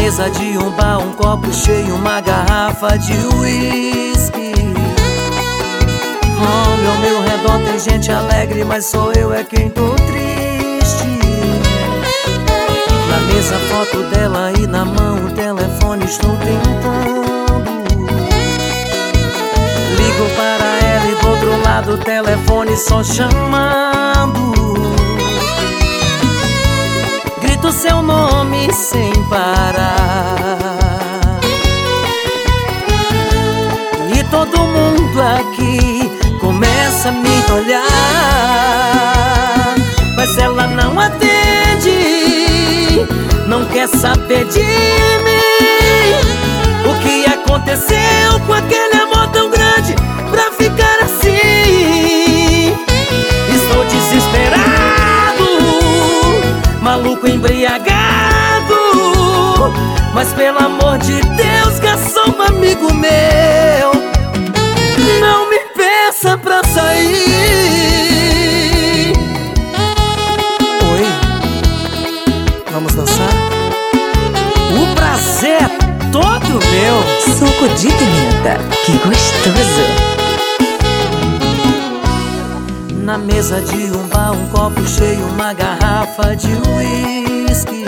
mesa de um bar, um copo cheio, uma garrafa de uísque. Olha ao meu redor, tem gente alegre, mas sou eu é quem tô triste. Na mesa foto dela e na mão o telefone, estou tentando. Ligo para ela e do outro lado o telefone só chamando. Grito seu nome sem parar, e todo mundo aqui começa a me olhar. Mas ela não atende, não quer saber de mim. O que aconteceu com aquele amor tão grande pra ficar assim? Estou desesperado, maluco, embriagado. Mas pelo amor de Deus, garçom, amigo meu, não me peça pra sair. Oi, vamos dançar? O prazer é todo meu. Suco de pimenta, que gostoso. Na mesa de um bar, um copo cheio, uma garrafa de uísque.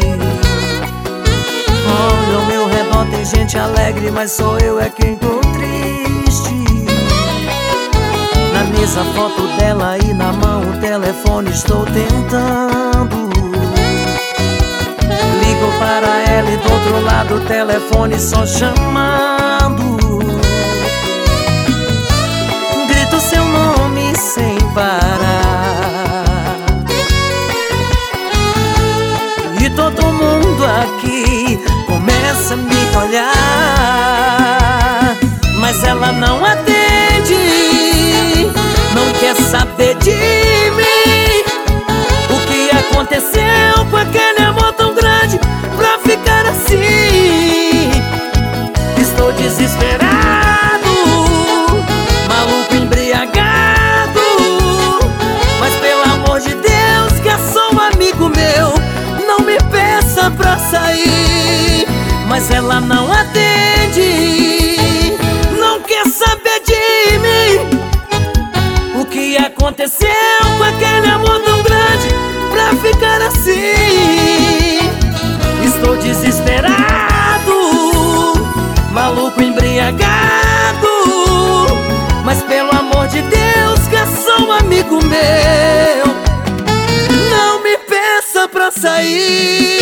Olha ao meu redor, tem gente alegre, mas sou eu é quem tô triste. Na mesa foto dela e na mão o telefone, estou tentando. Ligo para ela e do outro lado o telefone só chamando. Grito seu nome sem parar, e todo mundo aqui começa a me olhar. Mas ela não atende, não quer saber de mim. O que aconteceu com aquele amor tão grande pra ficar assim? Estou desesperado, maluco, embriagado. Mas pelo amor de Deus, garçom, amigo meu, não me peça pra sair. Mas ela não atende, não quer saber de mim. O que aconteceu com aquele amor tão grande pra ficar assim? Estou desesperado, maluco, embriagado. Mas pelo amor de Deus, garçom, amigo meu, não me peça pra sair.